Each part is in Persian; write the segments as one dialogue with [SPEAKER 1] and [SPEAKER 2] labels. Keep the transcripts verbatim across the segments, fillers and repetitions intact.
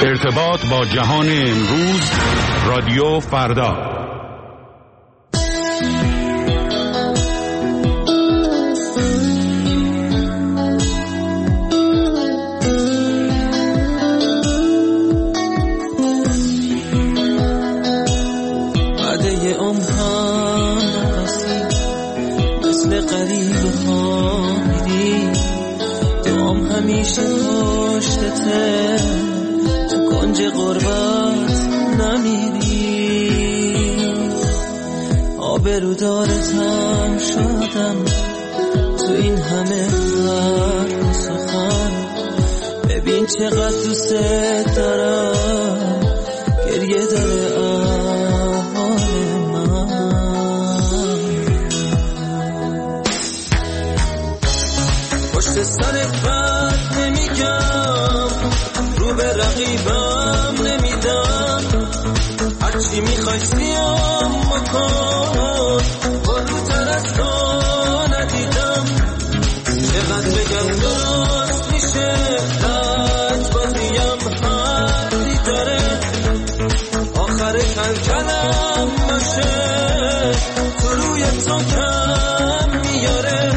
[SPEAKER 1] ارتباط با جهان امروز، رادیو فردا.
[SPEAKER 2] بعده عمرم نفسی مثل غریبه ها میری، دعام همیشه پشتته، تو کنج غربت نمیری. آبرودارتم شدم تو این همه حرف و سخن، ببین چقدر دوست دارم، گریه داره احوال من. پشت سرت بد نمیگم، رو به رقیبم نمیدم، هرچی میخوای سیام مکن، بروتر از تو ندیدم. چقدر بگم درست میشه، لج بازیم حدی داره، آخر کلکلم باشه، تو روی تو کم میاره.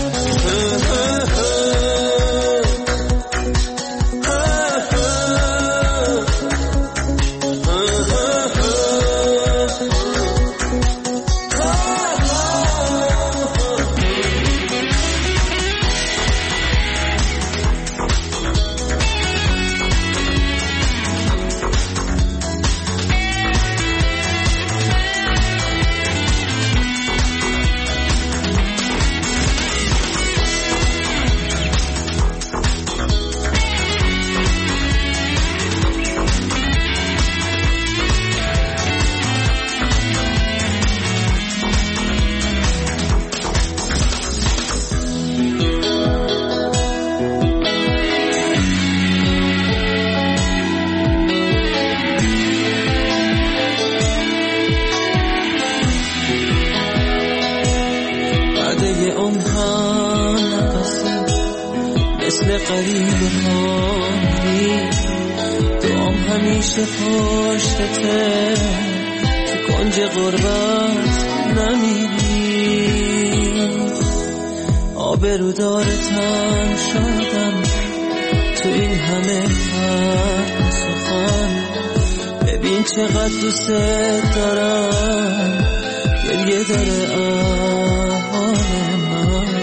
[SPEAKER 2] غریبه ها میری، دعام همیشه پشتته، تو کنج غربت نمیری. آبرودارتم شدم تو این همه حرف و سخن، ببین چقدر دوست دارم، گریه داره احوال من.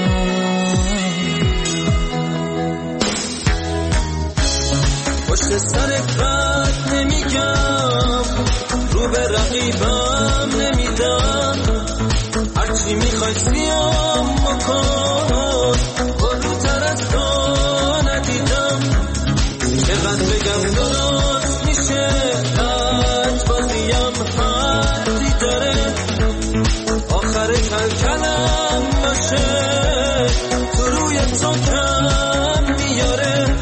[SPEAKER 2] پشت سرت بد نمیگم، رو به رقیبم نمیدم، هرچی میخوای سیام مکن، بروتر از تو ندیدم. چقدر بگم درست میشه، لج بازیم حدی داره، آخر کلکلم باشه، تو روی تو کم میاره.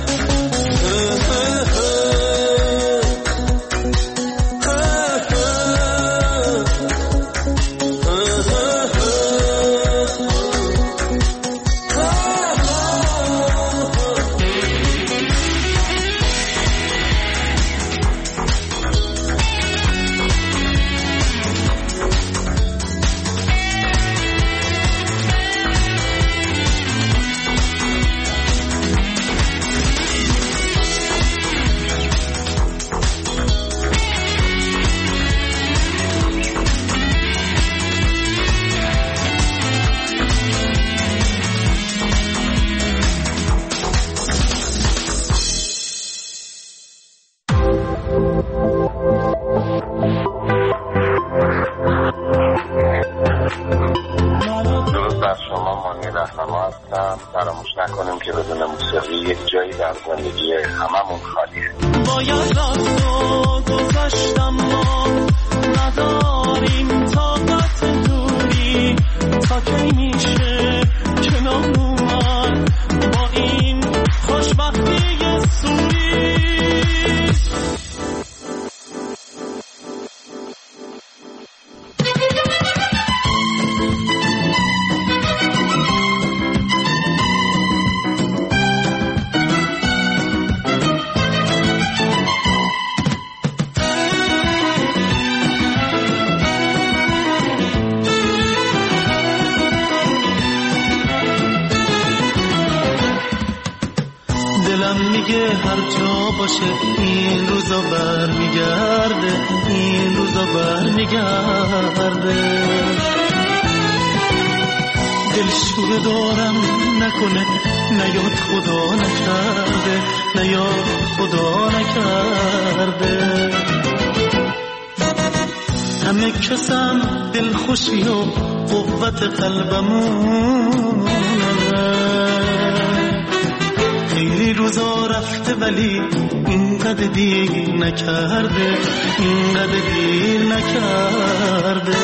[SPEAKER 3] فراموش نکنیم که بدون موسیقی یک جایی در زندگی هممون خالیه.
[SPEAKER 2] باید رفت و گذشتم، ما نداریم طاقت دوری، تا کی میشه کنار اومد با این خوشبختی سوری. میگه هر جا باشه این روزا بر میگرده، این روزا بر میگرده. دلشوره دارم نکنه نیاد خدا نکرده، نیاد خدا نکرده. همه کسم دل خوشی و قوت قلبمونه، خیلی روزا رفته ولی اینقدر دیر نکرده، اینقدر دیر نکرده.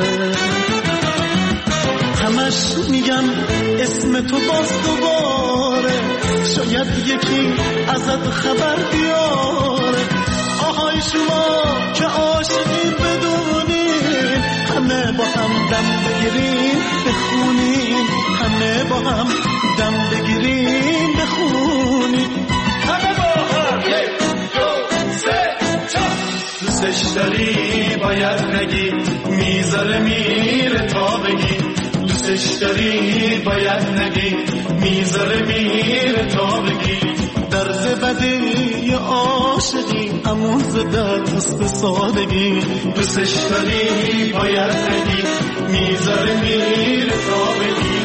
[SPEAKER 2] همش میگم اسم تو باز دوباره، شاید یکی ازت خبر بیاره. آهای شما که عاشقین بدونین، همه با هم دم بگیرین بخونین، همه با هم دم بگیرین بخونین. همه با هم یک دو سه چهار. دوستش داری باید نگی، میذاره میره تا بگی. دوستش داری باید نگی، میذاره میره تا بگی. درد بدی عاشقی اموز دست سادگی. دوستش داری باید نگی، میذاره میره تا بگی.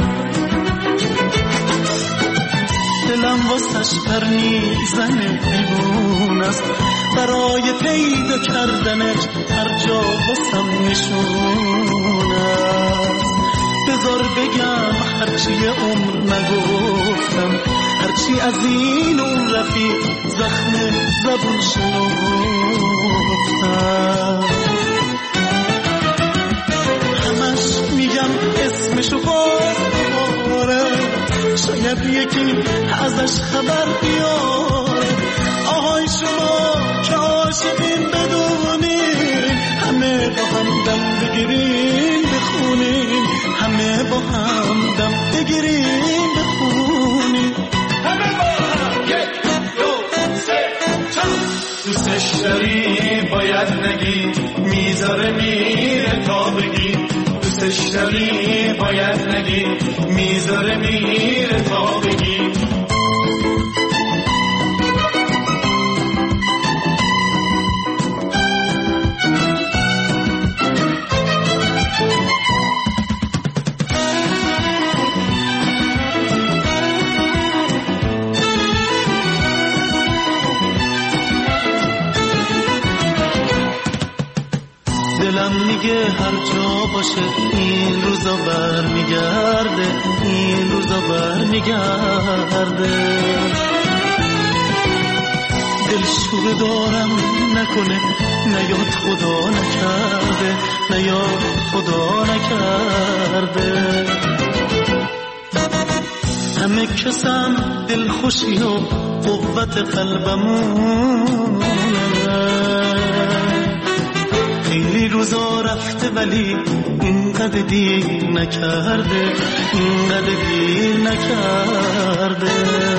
[SPEAKER 2] دلم واسش پر میزنه دیوون است، برای پیدا کردنش هر جا واسم نشون است. بذار بگم هرچی عمر نگفتم، هرچی از این اون رفیق زخم زبون شنفتم. همش میگم اسمشو باز دوباره، شاید یکی ازش خبر بیاره. آهای شما که عاشقین بدونین، همه با هم دم بگیرین بخونین، همه با هم دم بگیرین بخونین. همه با هم یک دو سه چهار. دوستش داری باید نگی، میذاره میره تا بگی. دوستش داری باید نگی، میذاره میره تا بگی. دلم میگه هر جا باشه این روزا بر میگرده، این روزا بر میگرده. دلشوره دارم نکنه نیاد خدا نکرده، نیاد خدا نکرده. همه کسم دل خوشی و قوت قلبمونه، خیلی روزا رفته ولی اینقدر دیر نکرده، اینقدر دیر نکرده.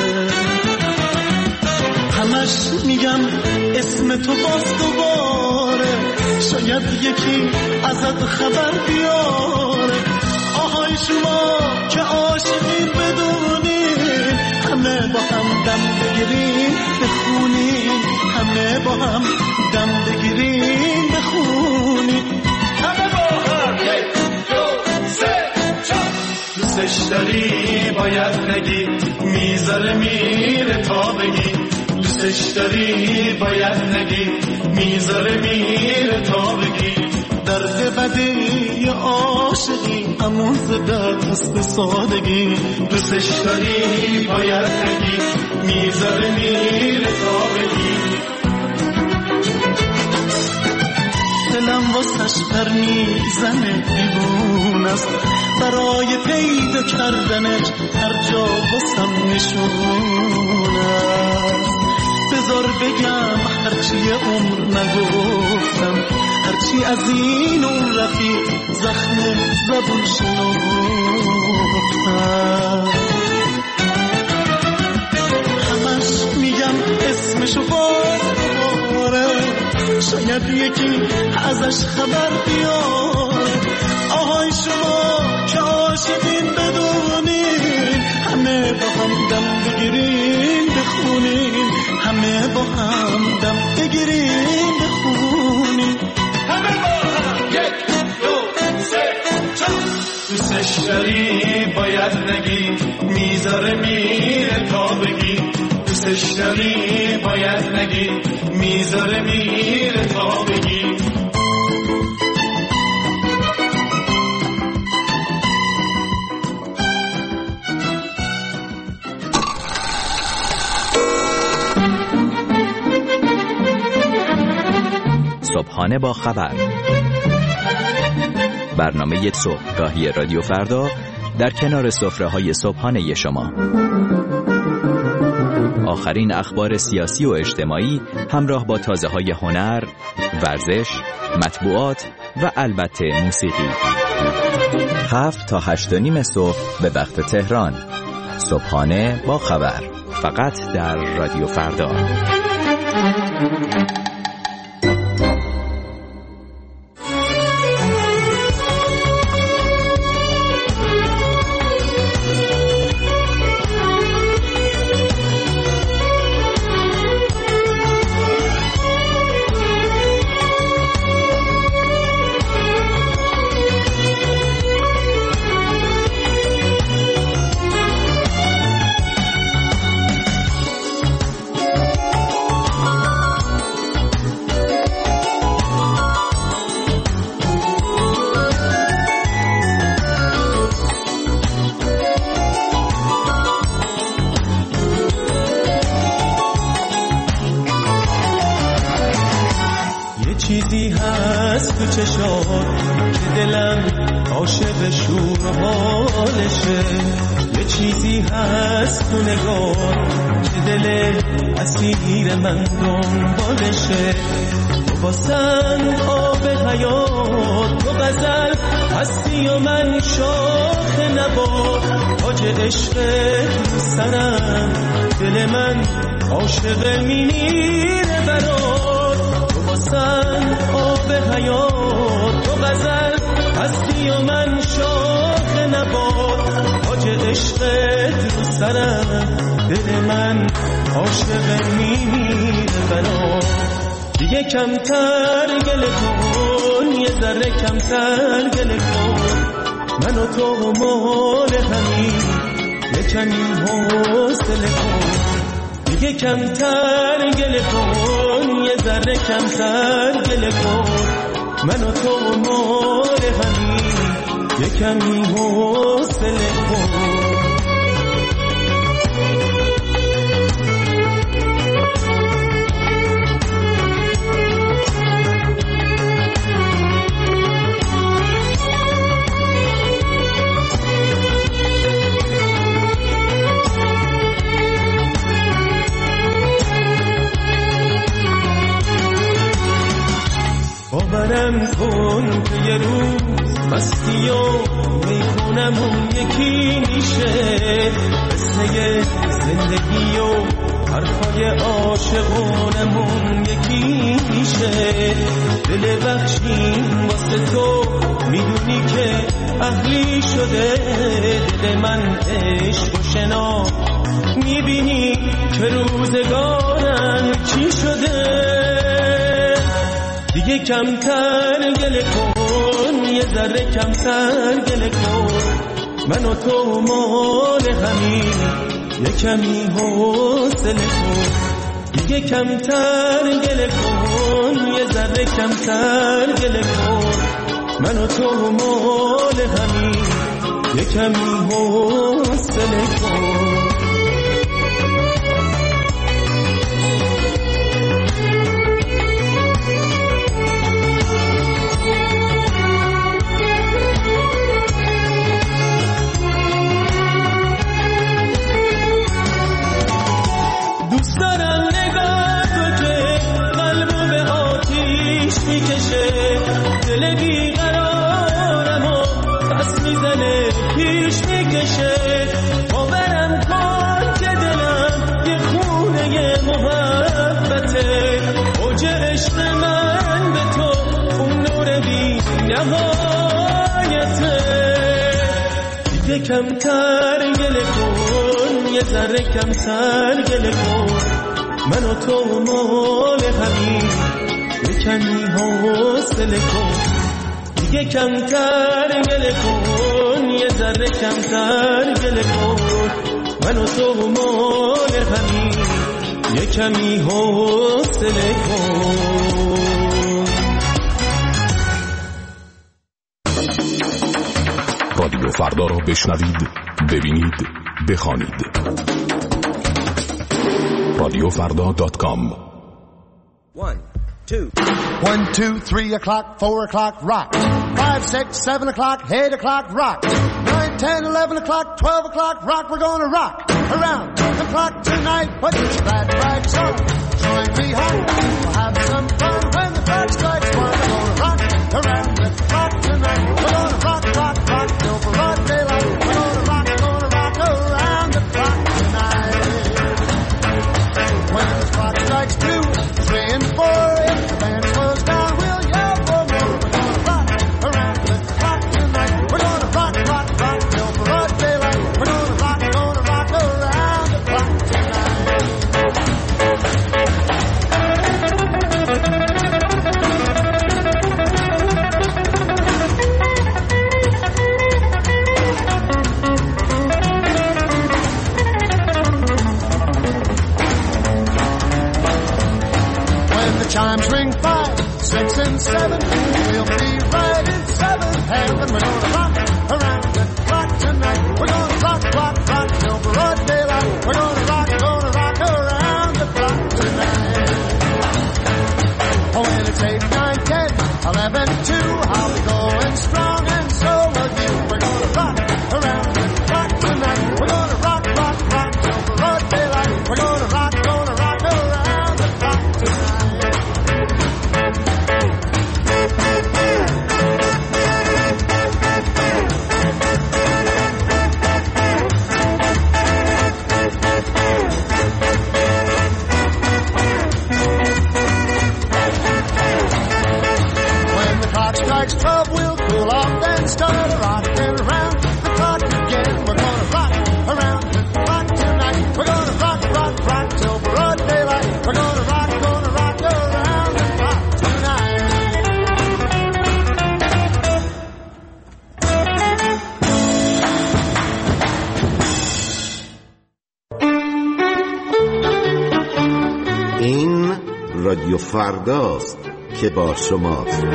[SPEAKER 2] همش میگم اسم تو باز دوباره، شاید یکی ازت خبر بیاره. آهای شما که عاشقین بدونین، همه با هم دم بگیرین بخونین، همه با هم دم بگیرین بخونین. همه با هم یک دو سه چهار. دوستش داری باید نگی، میذاره میره تا بگی. دوستش داری باید نگی، میذاره میره تا بگی. درد بدی عاشقی اموز دست سادگی. دوستش داری باید نگی، میذاره میره تا بگی. دلم واسش پر میزنه دیوون است، برای پیدا کردنش هر جا واسم نشون است. بذار بگم هرچی عمر نگفتم، هرچی از این اون رفیق زخم زبون شنفتم. همش میگم اسمشو باز دوباره، شاید یکی ازش خبر بیاره. آهای شما که عاشقین بدونین، همه با هم دم بگیرین بخونین، هم دم بگیریم بخونیم همه با هم یک دو سه چهار دوستش داری باید نگی میذاره میره تا بگی دوستش داری باید نگی میذاره میره تا بگی
[SPEAKER 4] صبحانه با خبر، برنامه صبحگاهی رادیو فردا در کنار سفره‌های صبحانه شما. آخرین اخبار سیاسی و اجتماعی همراه با تازه‌های هنر، ورزش، مطبوعات و البته موسیقی. هفت تا هشت و نیم صبح به وقت تهران. صبحانه با خبر، فقط در رادیو فردا.
[SPEAKER 2] چیزی هست تو چشات که دلم عاشق شور و حالشه، یه چیزی هست تو نگات که دل اسیر من دنبالشه. تو باسن آب حیات، تو غزل هستی و من شاخ نبات. تاج عشق تو سرم، دل من عاشق میمیره برات. باسن آب حیات، تو غزل هستی و من شاخ نبات. تاج عشق تو سرم، دل من عاشق میمیره برات. دیگه کمتر گله کن، یه ذره کمتر گله کن. من و تو مال همین، یه کمی حوصله کن. دیگه کمتر گله کن، یه ذره کمتر گله کن. من و تو مال همین، یه کمی حوصله کن. باورم کن که یه روز مستی و میخونم اون یکی میشه. قصه زندگی و حرفای عاشقونم اون یکی میشه. دل بخشیم واسه تو، میدونی که اهلی شده دل من عشق و شنا. میبینی که روزگارم چی شده. دیگه کمتر گله کن، یه ذره کمتر گله کن. من و تو مال همین، یه کمی حوصله کن. دیگه کمتر گله کن، یه ذره کمتر گله کن. من و تو مال همین، یه کمی حوصله کن. دل بیقرارم و پس میزنه پیش میکشه. باورم کن که دلم یه خونه محبته. اوج عشق من به تو اون نور بی نهایته. دیگه کمتر گله کن، یه ذره کمتر گله کن. من و تو مال همین، یه کمی حوصله کن دیگه، کمتر گله کن، یه ذره کمتر گله کن. من و تو مال همین، یه کمی حوصله کن.
[SPEAKER 1] رادیو فردا را بشنوید، ببینید، بخوانید. رادیو فردا دات کام.
[SPEAKER 5] One, two.
[SPEAKER 6] One, two, three o'clock, four o'clock, rock. Five, six, seven o'clock, eight o'clock, rock. Nine, ten, eleven o'clock, twelve o'clock, rock. We're gonna rock around the clock tonight. Put your glad rags on, join me home. We'll have some fun when the clock strikes one. We're gonna rock around the clock tonight. We're gonna rock, rock, rock till broad daylight. We're gonna rock, gonna rock around the clock tonight. When the clock strikes two, three and four, if the band slows down, we'll yell for more. We're gonna rock around the clock tonight. We're gonna rock, rock, rock till broad daylight. We're gonna rock, gonna rock around the clock tonight. When the chimes ring five, six and seven, we'll be right in seventh heaven. We're gonna rock around the clock tonight. We're gonna rock, rock, rock till broad daylight. We're gonna rock, gonna rock around the clock tonight. Oh, when it's eight, nine, ten, eleven, two, I'll be going strong and so will you. We're gonna rock around the clock tonight. We're gonna rock, rock, rock till broad daylight. We're gonna rock, gonna rock around the clock tonight. When the clock strikes twelve, we'll cool off and start rocking around the clock again. We're gonna rock around the clock tonight. We're gonna rock, rock, rock till broad daylight. We're gonna rock, gonna rock around the clock tonight.
[SPEAKER 7] این رادیو فرداست که با شماست.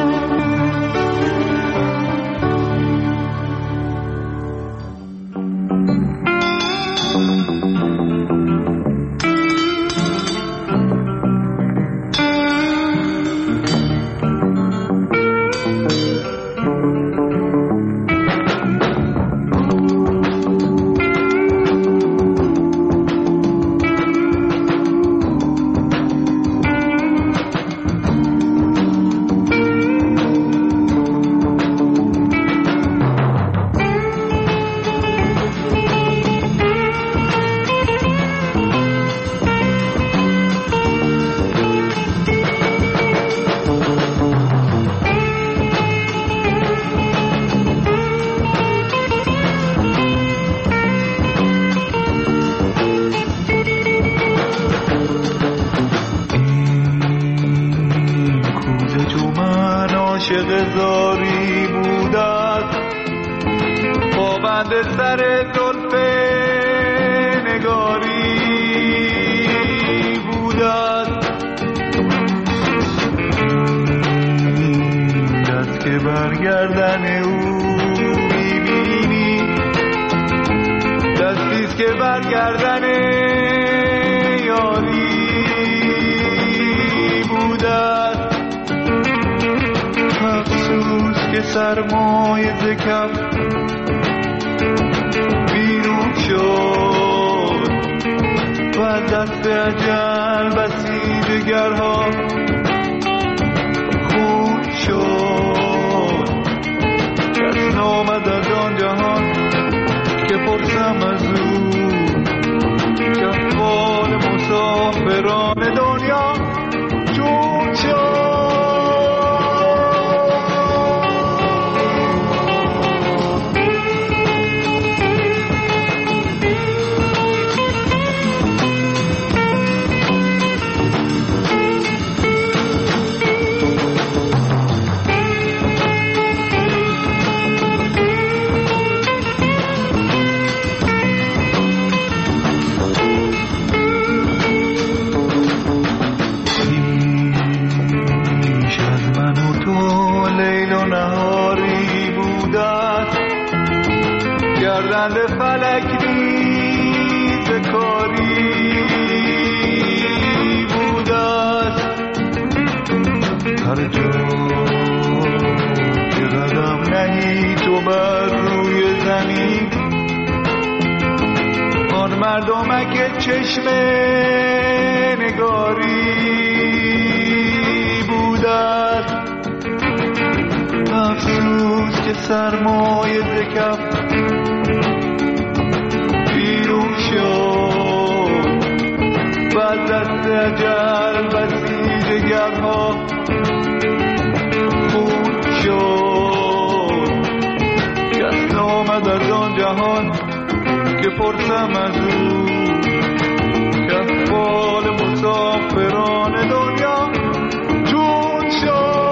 [SPEAKER 8] عاشق زاری بود است، پابند سر زلف نگاری بود است. این دست که برگردن او میبینی، دستیست که برگردن یاری بود است. افسوس که سرمایه ز کف بیرون شد و از دست اجل بسی جگرها خون شد. کس نامد از آن جهان که پرسم از او که احوال مسافران دنیا چون شد. هر جا که قدم نهی تو بر روی زمین، آن مردمک چشم نگاری بودن. افسوس که سرمایه ز کف بیرون شد و از دست اجل بسیج گرها خون شد. کس نامد از آن جهان که پرسم از او، که احوال مسافران دنیا چون شد.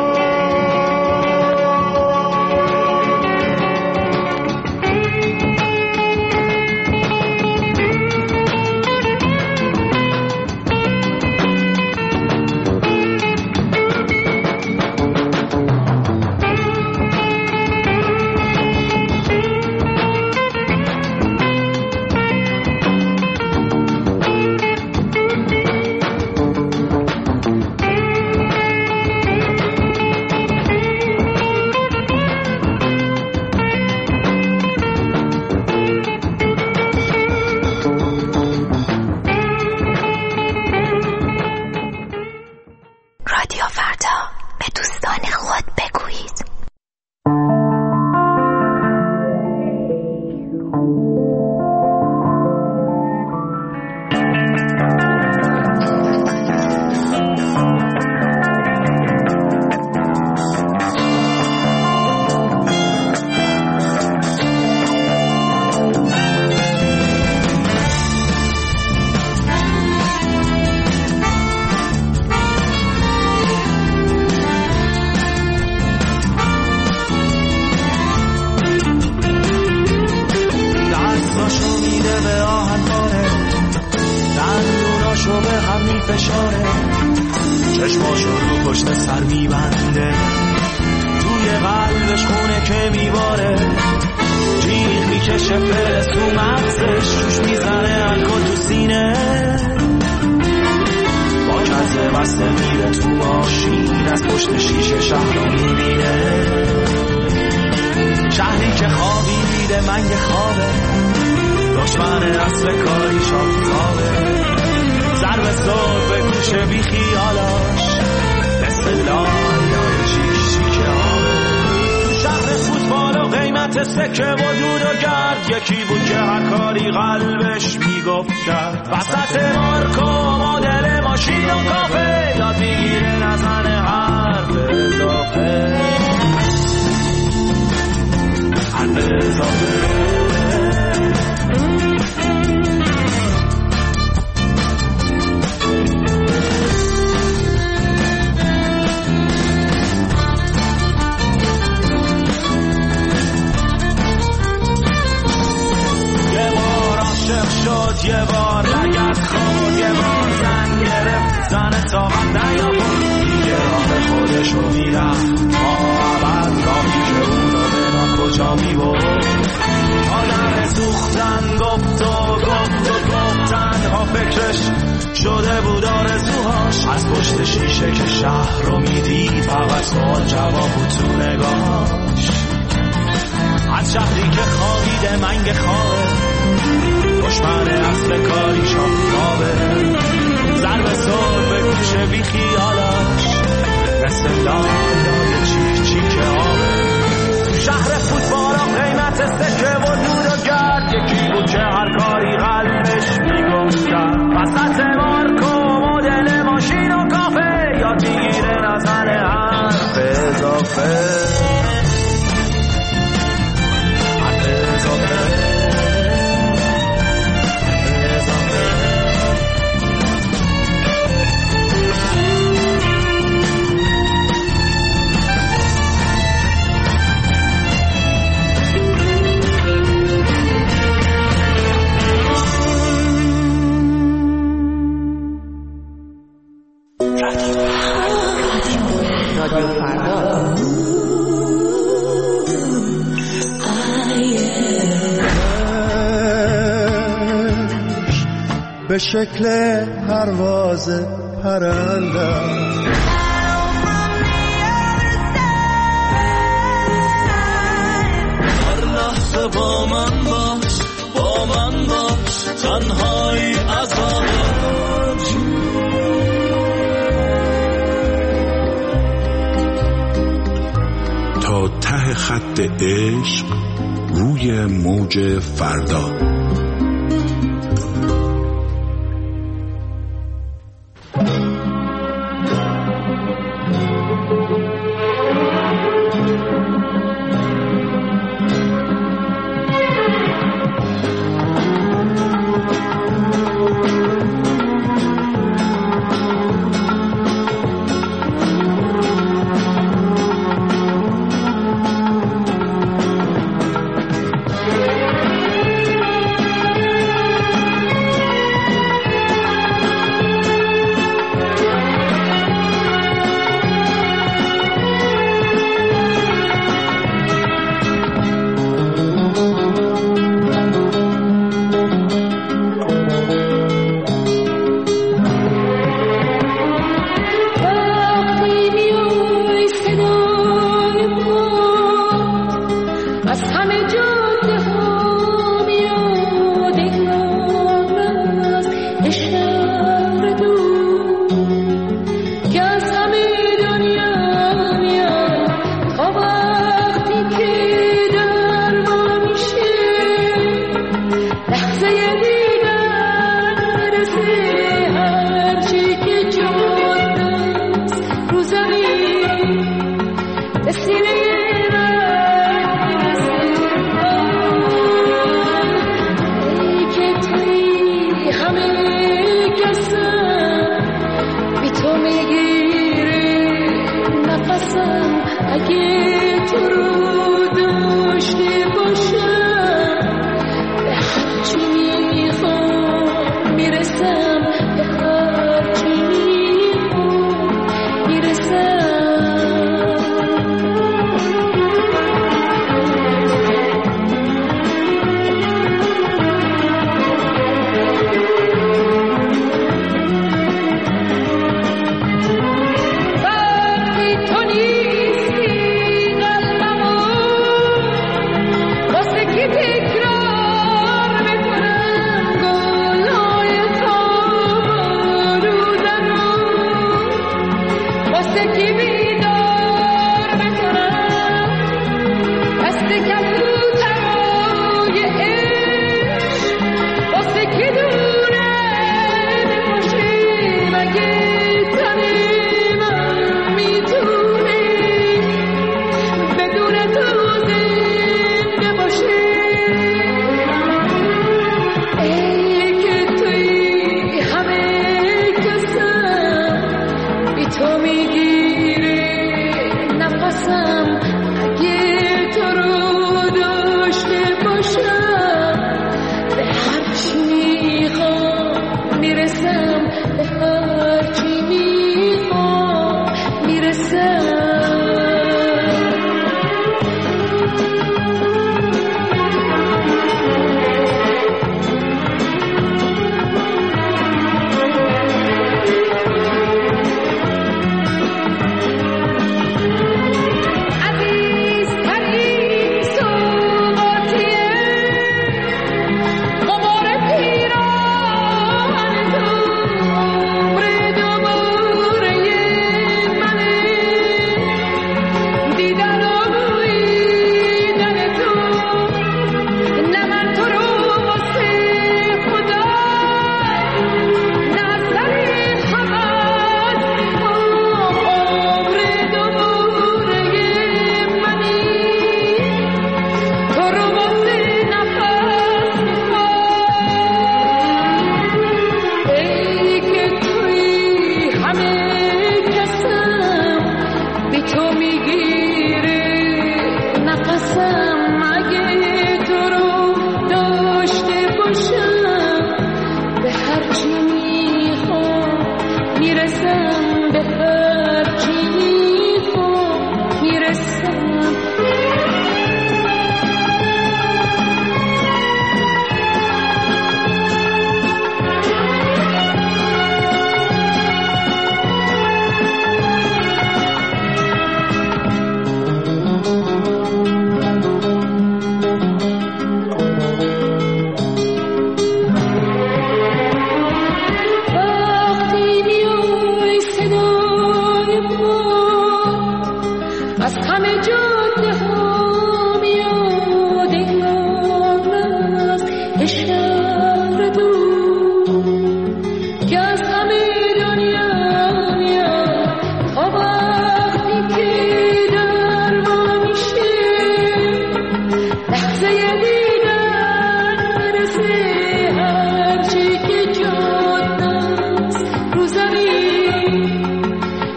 [SPEAKER 2] به شکل پرواز پرنده لحظه با من باش، با من باش، تنهایی عذابه.
[SPEAKER 1] تا ته خط عشق روی موج فردا.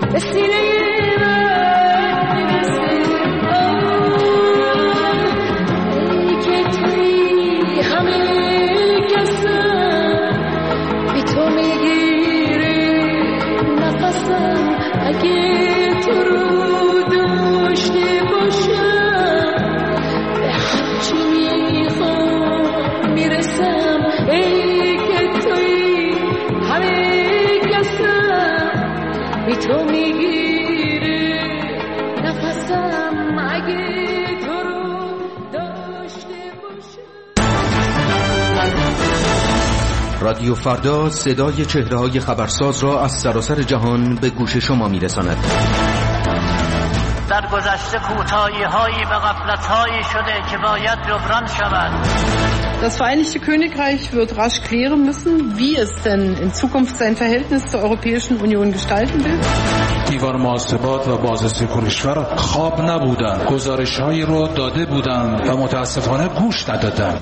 [SPEAKER 9] به سینه من میرسه. ای که توی همه کسم بی تو میگیره نفسم، اگه تو رو داشته باشم به هرچی میخوام میرسم. ای که توی همه کسم بی تو میگیره نفسم، اگه تو رو داشته باشم.
[SPEAKER 10] رادیو فردا صدای چهره‌های خبرساز را از سراسر جهان به گوش شما می‌رساند.
[SPEAKER 11] در گذشته کوتاهی‌هایی و غفلت‌هایی شده که باید جبران شود.
[SPEAKER 12] Das Vereinigte Königreich wird rasch klären müssen, wie es denn in Zukunft sein Verhältnis zur Europäischen Union gestalten will.
[SPEAKER 13] دیوار محاسبات و بازرسی کشور خواب نبودن، گزارش‌هایی رو داده بودن و متاسفانه گوش ندادن.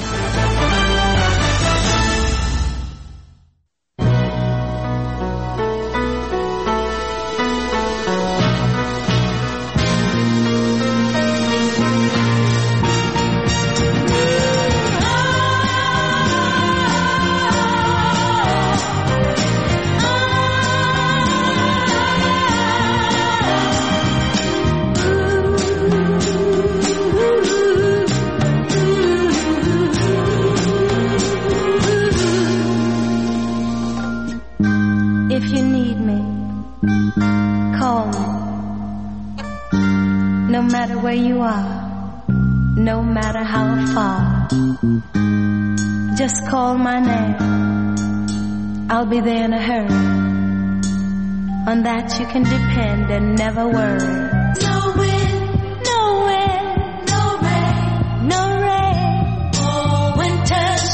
[SPEAKER 9] I'll be there in a hurry. On that you can depend and never worry. No wind, no wind, no rain, no rain. Oh, winter's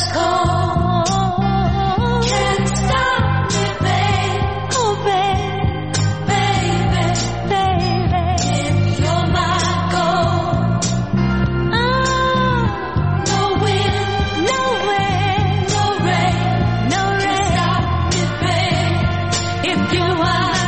[SPEAKER 9] cold. Can't stop me, babe. Oh, babe, baby, baby. If you're my goal. Oh, no wind, no wind, no rain, no rain. If you are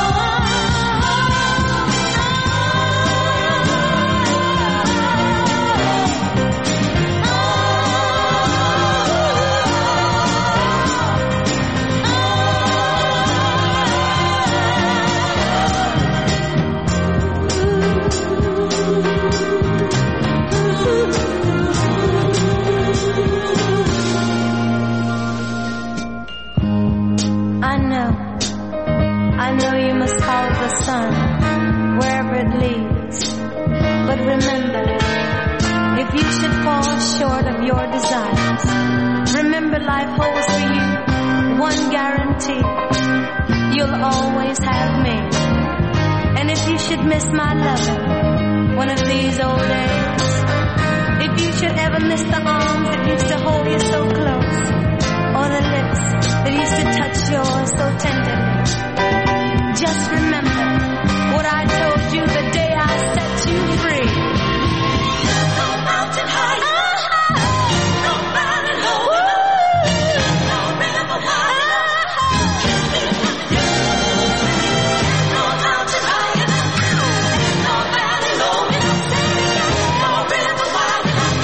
[SPEAKER 9] I know, I know you must follow the sun wherever it leads. But remember, if you should fall short of your desires, remember life holds for you one guarantee. You'll always have me. And if you should miss my loving one of these old days, if you should ever miss the arms that used to hold you so close, or the lips that used to touch yours so tenderly, just remember what I told you the day I set you free. No mountain high, no valley low, no river wide, no mountain high, no valley low, no river wide.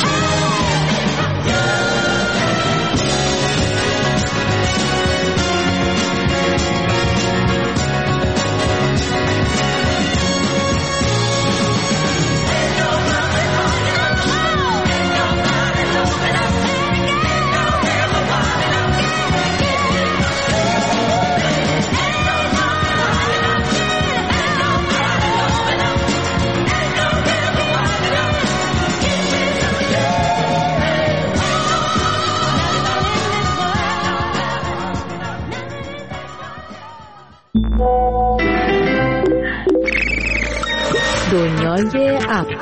[SPEAKER 14] دنیای اپ.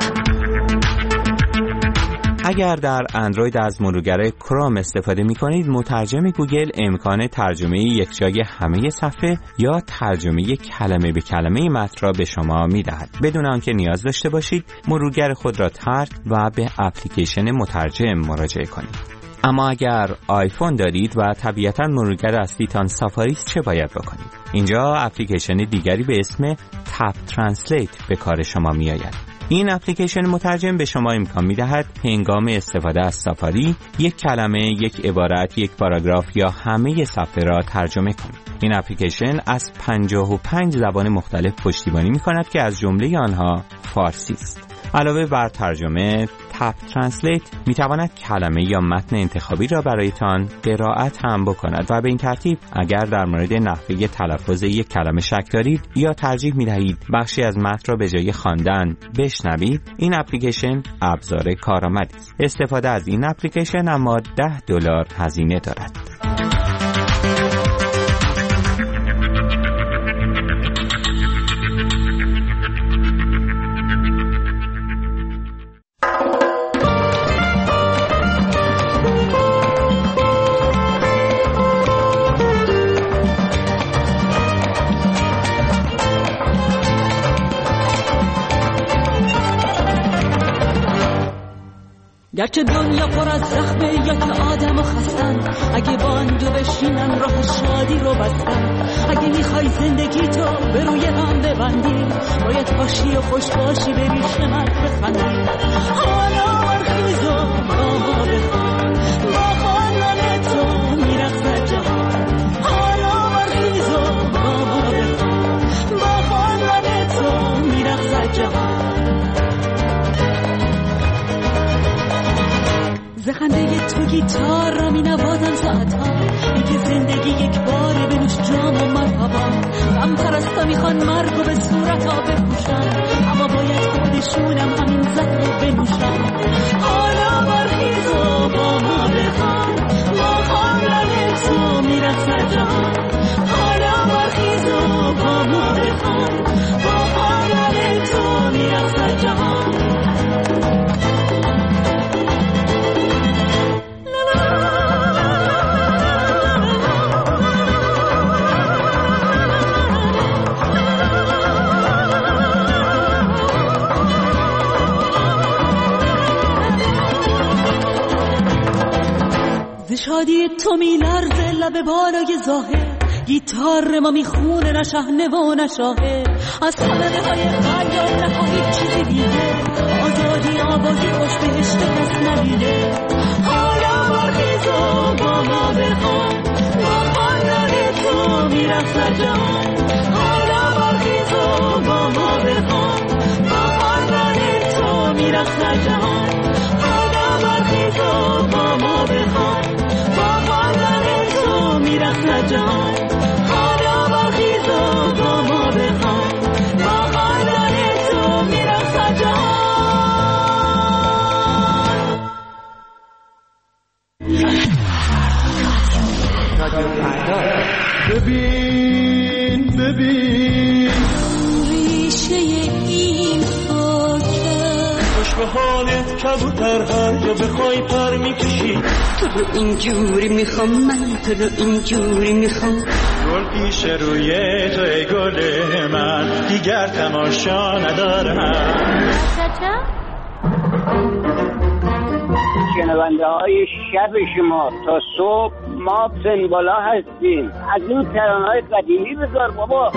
[SPEAKER 4] اگر در اندروید از مرورگر کروم استفاده می کنید، مترجم گوگل امکان ترجمه یکجای همه صفحه یا ترجمه کلمه به کلمه متن را به شما می دهد بدون آنکه نیاز داشته باشید مرورگر خود را ترک و به اپلیکیشن مترجم مراجعه کنید. اما اگر آیفون دارید و طبیعتاً مرورگر اصلیتان سافاری است، چه باید بکنید؟ اینجا اپلیکیشن دیگری به اسم
[SPEAKER 14] ترنسلیت به کار شما می آید. این اپلیکیشن مترجم به شما امکان می دهد هنگام استفاده از سافاری یک کلمه، یک عبارت، یک پاراگراف یا همه صفحه را ترجمه کنید. این اپلیکیشن از پنجاه و پنج زبان مختلف پشتیبانی می کند که از جمله آنها فارسی است. علاوه بر ترجمه، تپ ترنسلیت می تواند کلمه یا متن انتخابی را برایتان قرائت هم بکند و به این ترتیب اگر در مورد نحوه تلفظ یک کلمه شک دارید یا ترجیح می دهید بخشی از متن را به جای خواندن بشنوید، این اپلیکیشن ابزار کارآمدی است. استفاده از این اپلیکیشن اما ده دلار هزینه دارد.
[SPEAKER 15] گرچه دنیا پر از زخمه یا که آدم و خستن، اگه با اندو بشینن راه شادی رو بستن. اگه میخوای زندگی تو به روی هم ببندی، باید باشی و خوش باشی بری شمت بخندی. حالا برخیز و با ما بخوان، با خواندن تو میرخصد جهان. حالا برخیز و با ما بخوان، با خواندن تو میرخصد جهان. زخنده تو گیتار را می نوازم ساعتها، میگه زندگی یک باره بنوش جام و مرحبا. غم پرستا میخوان مرگو به صورتا بپوشن، اما باید خودشونم همین زهر رو بنوشن. حالا برخیز و با ما بخوان، با خواندن تو میرخصد جهان. حالا برخیز و با ما بخوان، با خواندن تو میرخصد جهان. شادی تو می لرزه لب بالای ظاهر، گیتار ما می خونه نه شهنه و نه شاهر. از خلقه های خیال نخواهید چیزی دیگه، آزادی آوازی خوش بهشت کس ندیده. حالا برخیز و با ما بخوان، با خواندن تو میرخصد جهان. حالا برخیز و با ما بخوان، با خواندن تو میرخصد جهان. حالا برخیز و با ما بخوان، میرخصد جهان. حالا برخیز و با ما بخوان، با خواندن تو میرخصد جهان.
[SPEAKER 2] ببین ببین
[SPEAKER 15] ریشه این خاکه،
[SPEAKER 2] خوش به حالت کبوتر هر جا بخوای پر میکشی.
[SPEAKER 16] تو رو اینجوری میخوام، من تو رو اینجوری میخوام.
[SPEAKER 2] گل پیش روی توی گل من، دیگر تماشا ندارم.
[SPEAKER 17] شنونده های شب شما تا صبح ما سنبالا هستیم. از این ترانه های قدیمی بذار بابا.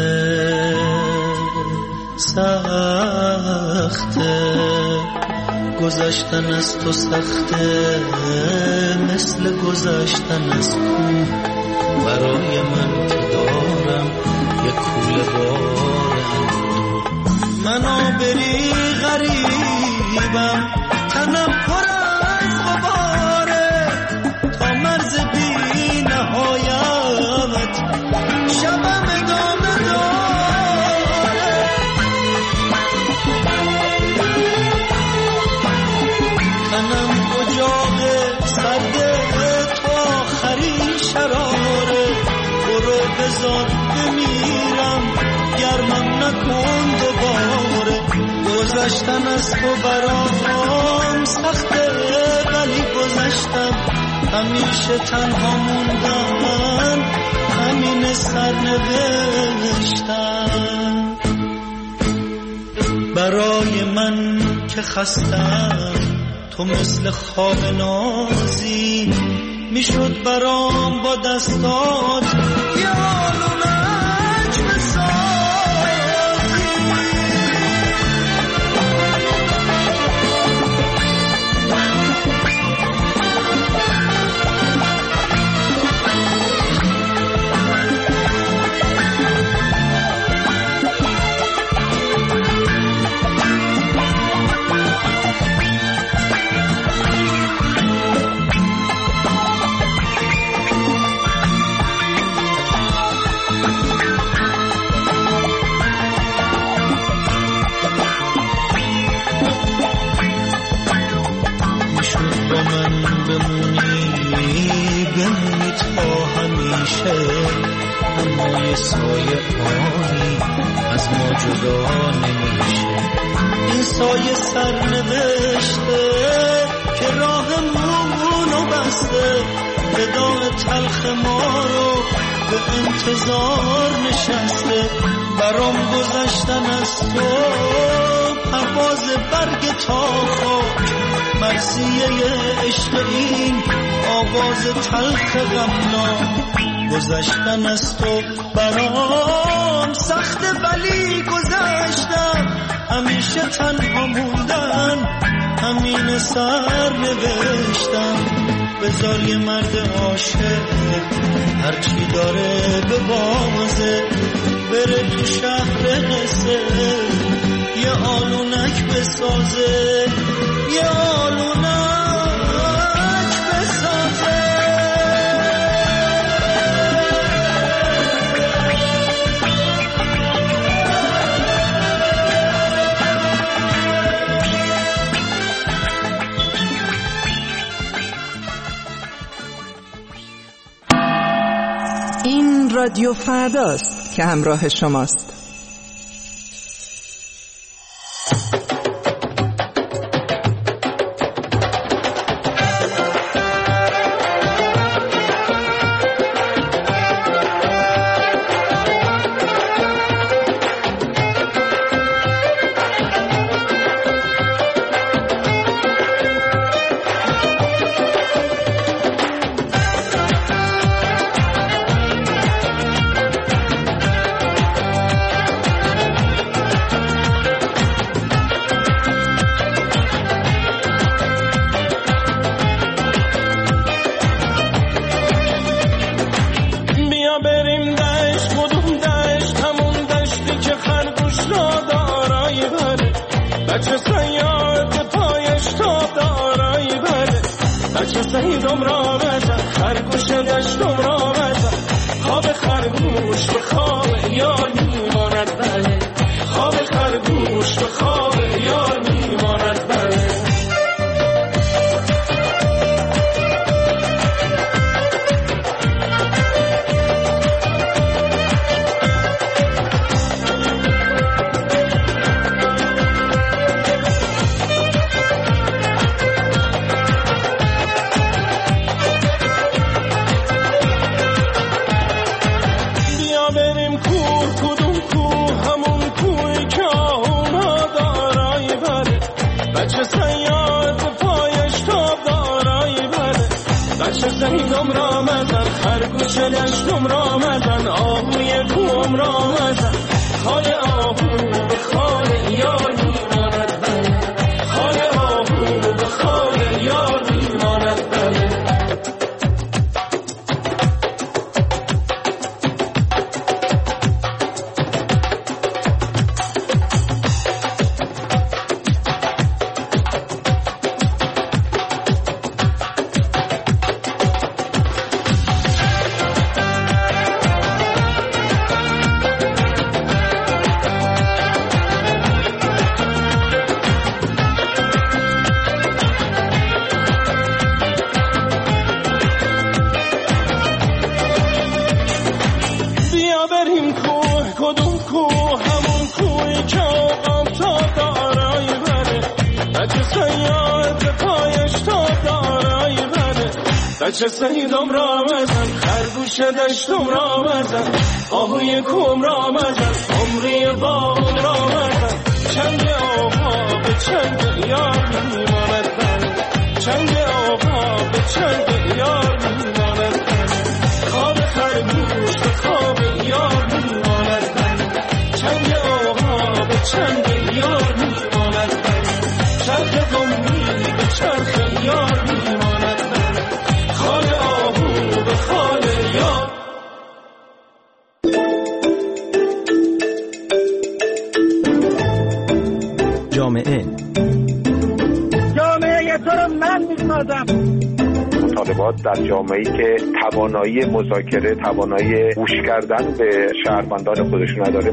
[SPEAKER 2] سخته گذشتن از تو سخته مثل گذشتن از خون، برای من که دارم یک کوله بارم. من آبری غریبم، تنم پر از غباره، تا مرز بی نهایت شبم ادامه داره. تنم اجاق سرد تو آخری شراره، برو بذار بمیرم گرمم نکن دوباره. گذشتن از تو برام سخته ولی گذشتم، همیشه تنها موندن همین سرنوشتم. برای من که خستم تو مثل خواب نازی، میشد برام با دستات یالونک بسازی. اما یه سایه آنی از ما جدا نمیشه. این سایه سرنوشته که راهمونو بسته، وداع تلخ ما رو به انتظار نشسته. برام گذشتن از تو پرواز برگ تا خاک، مرثیه عشق این آواز تلخ غمناک. گذشتن از تو برام سخته ولی گذشتم، همیشه تنها موندن همین سر نوشتم. بذار یه مرد عاشق هرچی داره به بازه، بره تو شهر قصه یه آلونک بسازه، یه آلونک بسازه.
[SPEAKER 18] این رادیو فرداست که همراه شماست.
[SPEAKER 2] زهیدم را مزن خرگوش دشتم را مزن آهوی کوم را مزن خال آهو به خال یار میماند بله خال آهو سیاد به پایش تا دارای منه. بچه سیدم را مزن، خرگوش دشتم را مزن، آهوی کم را مزن، عمری باغم را مزن. چنگ آقا به چنگ یار میماند من، چنگ آقا به چنگ یار میماند من. خواب خرگوش به خواب یار میماند من، چنگ آقا به چنگ یار میماند من. چرخ قمی به چرخ یار میماند من، خال آهو به خال یار.
[SPEAKER 19] جامعه
[SPEAKER 20] جامعه تو رو من میسازم.
[SPEAKER 3] مطالبات در جامعه‌ای که توانایی مذاکره، توانایی گوش کردن به شهروندان خودش نداره.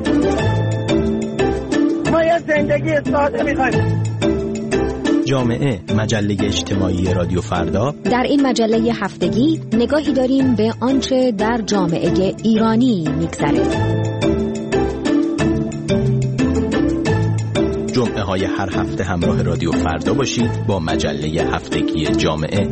[SPEAKER 20] ما یه زندگی ساده می‌خوایم.
[SPEAKER 19] جامعه، مجله اجتماعی رادیو فردا.
[SPEAKER 21] در این مجله هفتگی نگاهی داریم به آنچه در جامعه ایرانی می‌گذره.
[SPEAKER 19] جمعه های هر هفته همراه رادیو فردا باشید با مجله هفتگی جامعه.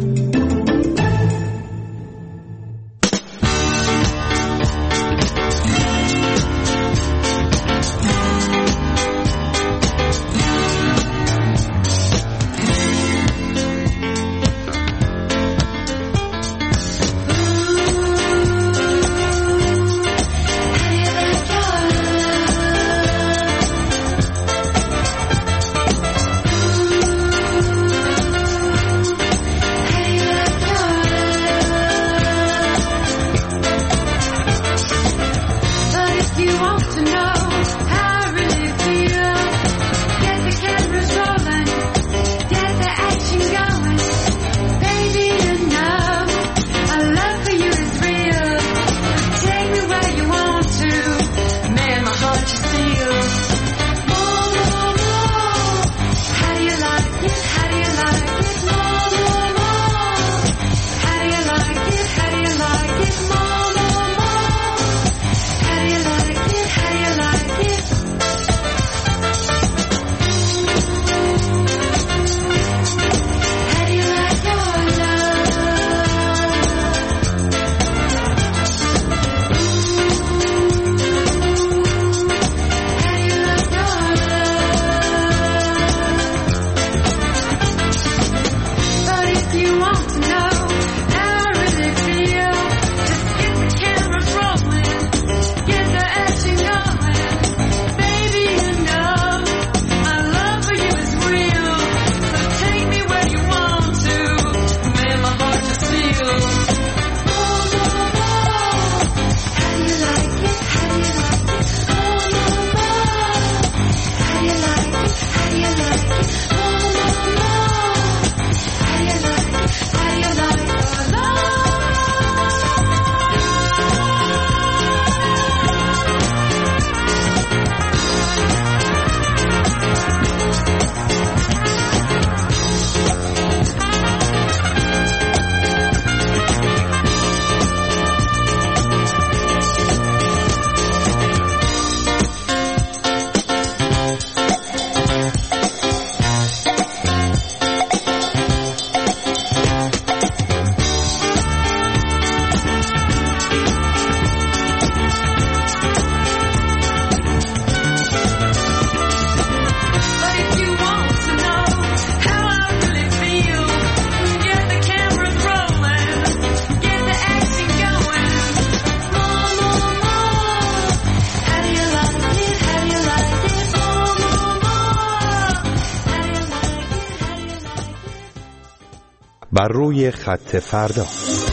[SPEAKER 1] بر روی خط فردا.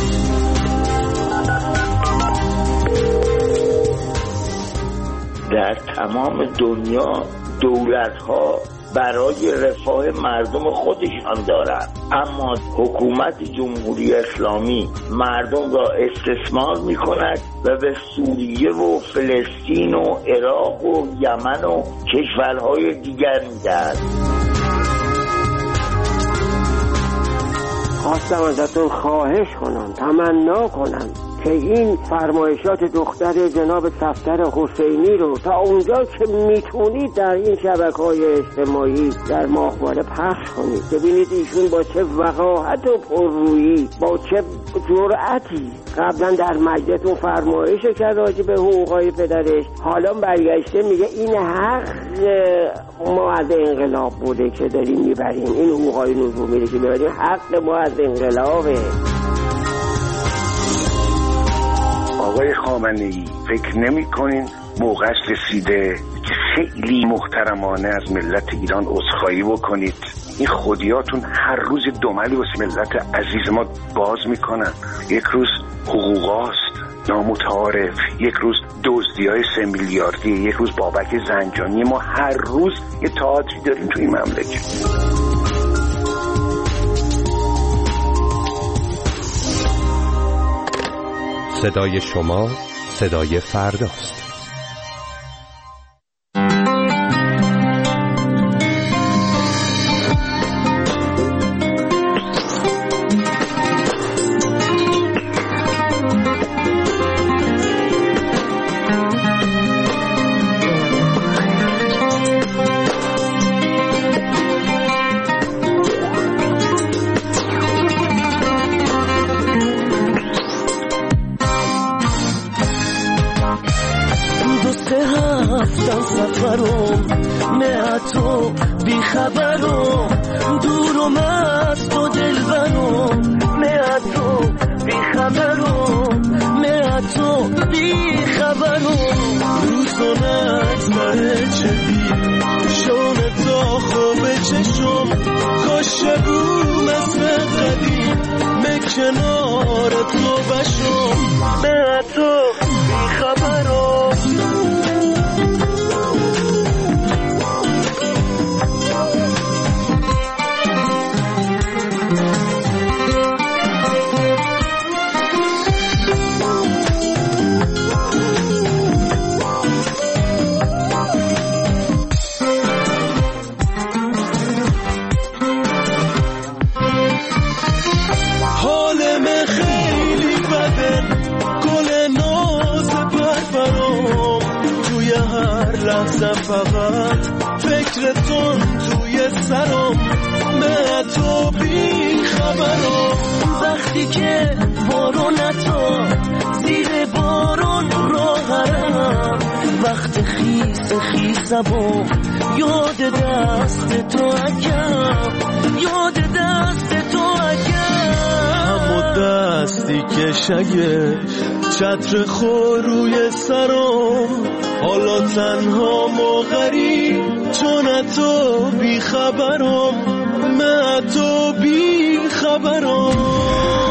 [SPEAKER 22] در تمام دنیا دولت‌ها برای رفاه مردم خودشان دارند، اما حکومت جمهوری اسلامی مردم را استثمار می‌کند و به سوریه و فلسطین و عراق و یمن و کشورهای دیگر می‌دهد.
[SPEAKER 17] خواستم ازتون خواهش کنم، تمنا کنم
[SPEAKER 5] که این فرمایشات دختر جناب صفدر حسینی رو تا اونجا که میتونید در این شبکه‌های اجتماعی در ماهواره پخش کنید. ببینید ایشون با چه وقاحت و پررویی، با چه جرأتی قبلا در مجلس اون فرمایش کرد راجع به حقوقای پدرش، حالا برگشته میگه این حق ما از انقلاب بوده که داریم میبریم، این حقوقای نظامی که میبریم حق ما از انقلابه.
[SPEAKER 6] آقای خامنه‌ای فکر نمی کنین موقعش رسیده که خیلی محترمانه از ملت ایران عذرخواهی بکنید؟ این خودیاتون هر روز دملی واسه ملت عزیز ما باز میکنن. یک روز حقوقاست نامتعارف، یک روز دزدی‌های سه میلیاردی، یک روز بابک زنجانی. ما هر روز یه تئاتری داریم تو این مملکت.
[SPEAKER 23] صدای شما صدای فرداست.
[SPEAKER 2] یاد دست تو اکم، یاد دست تو اکم، همو دستی که شگه چتر خور روی سرم، حالا تنها ما غریب چون تو بی خبرم، من تو بی خبرم.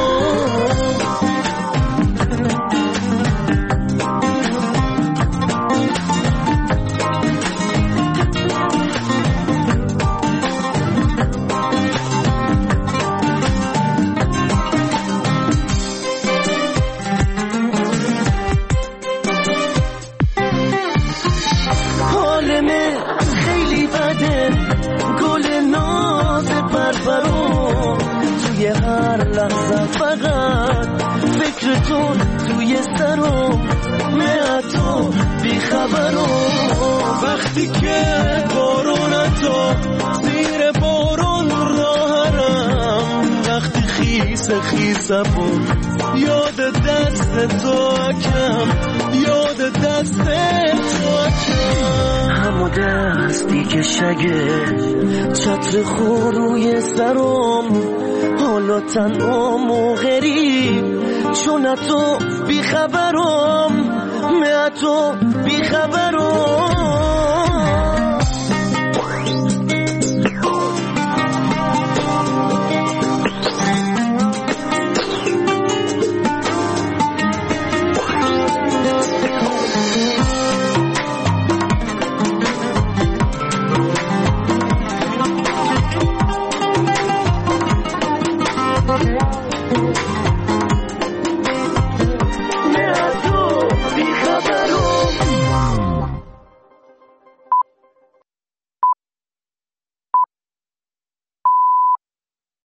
[SPEAKER 2] فقط فکرتون توی سرم، من تو بیخبرم. وقتی که بارون تو زیر بارون راهرم، وقتی خیس خیسم یاد دست تو کم، یاد دست تو کم، همو دستی که شگه چتر خور روی سرم، حالا تنهام و غریب چون تو بیخبرم، من تو بیخبرم.